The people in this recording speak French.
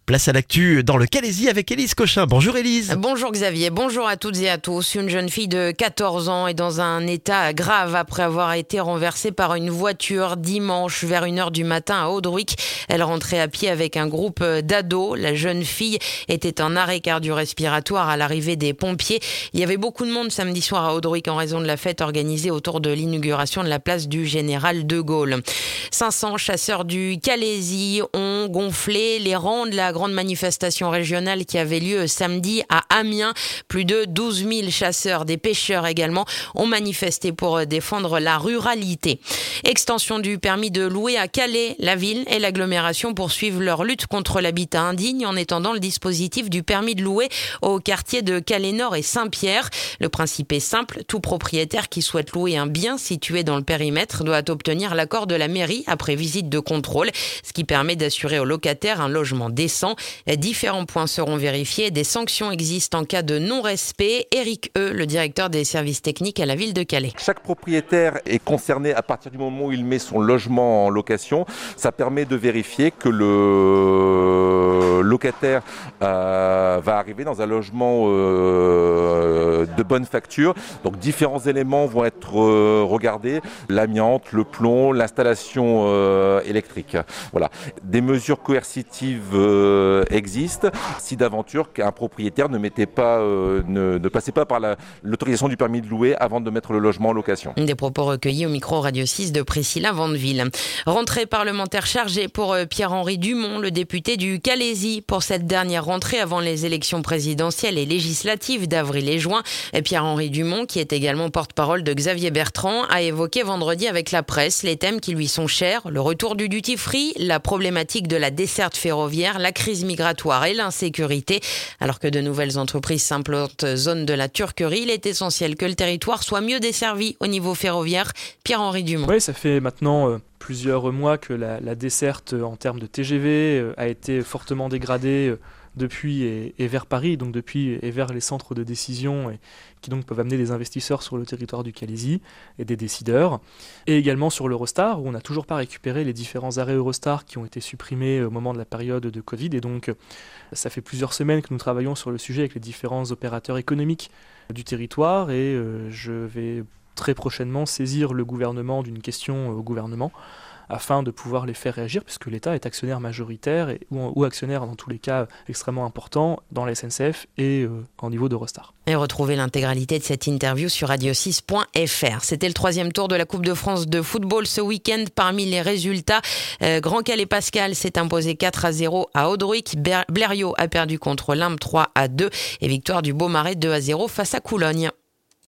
Place à l'actu dans le Calaisis avec Élise Cochin. Bonjour Élise. Bonjour Xavier, bonjour à toutes et à tous. Une jeune fille de 14 ans est dans un état grave après avoir été renversée par une voiture dimanche vers 1h du matin à Audruic. Elle rentrait à pied avec un groupe d'ados. La jeune fille était en arrêt cardio-respiratoire à l'arrivée des pompiers. Il y avait beaucoup de monde samedi soir à Audruic en raison de la fête organisée autour de l'inauguration de la place du Général de Gaulle. 500 chasseurs du Calaisis ont gonflé les rangs de la grande manifestation régionale qui avait lieu samedi à Amiens. Plus de 12 000 chasseurs, des pêcheurs également, ont manifesté pour défendre la ruralité. Extension du permis de louer à Calais. La ville et l'agglomération poursuivent leur lutte contre l'habitat indigne en étendant le dispositif du permis de louer aux quartiers de Calais-Nord et Saint-Pierre. Le principe est simple, tout propriétaire qui souhaite louer un bien situé dans le périmètre doit obtenir l'accord de la mairie après visite de contrôle, ce qui permet d'assurer aux locataires un logement décent. Différents points seront vérifiés. Des sanctions existent en cas de non-respect. Éric le directeur des services techniques à la ville de Calais. Chaque propriétaire est concerné à partir du moment où il met son logement en location. Ça permet de vérifier que le locataire va arriver dans un logement de bonne facture. Donc différents éléments vont être regardés. L'amiante, le plomb, l'installation électrique. Voilà. Des mesures coercitives existent si d'aventure qu'un propriétaire ne passait pas par l'autorisation du permis de louer avant de mettre le logement en location. Des propos recueillis au micro Radio 6 de Priscilla Vandeville. Rentrée parlementaire chargée pour Pierre-Henri Dumont, le député du Calaisis. Pour cette dernière rentrée avant les élections présidentielles et législatives d'avril et juin, Pierre-Henri Dumont, qui est également porte-parole de Xavier Bertrand, a évoqué vendredi avec la presse les thèmes qui lui sont chers, le retour du duty-free, la problématique de la desserte ferroviaire, la crise migratoire et l'insécurité. Alors que de nouvelles entreprises s'implantent zone de la Turquerie, il est essentiel que le territoire soit mieux desservi au niveau ferroviaire. Pierre-Henri Dumont. Oui, ça fait maintenant plusieurs mois que la desserte en termes de TGV a été fortement dégradée depuis et vers Paris, donc depuis et vers les centres de décision et qui donc peuvent amener des investisseurs sur le territoire du Calaisis et des décideurs. Et également sur l'Eurostar, où on n'a toujours pas récupéré les différents arrêts Eurostar qui ont été supprimés au moment de la période de Covid. Et donc, ça fait plusieurs semaines que nous travaillons sur le sujet avec les différents opérateurs économiques du territoire et je vais très prochainement saisir le gouvernement d'une question au gouvernement afin de pouvoir les faire réagir, puisque l'État est actionnaire majoritaire ou actionnaire dans tous les cas extrêmement important dans la SNCF et au niveau d'Eurostar. Et retrouvez l'intégralité de cette interview sur radio6.fr. C'était le 3e tour de la Coupe de France de football ce week-end. Parmi les résultats, Grand Calais Pascal s'est imposé 4-0 à Audruic. Blériot a perdu contre Limbes 3-2 et victoire du Beaumarais 2-0 face à Coulogne.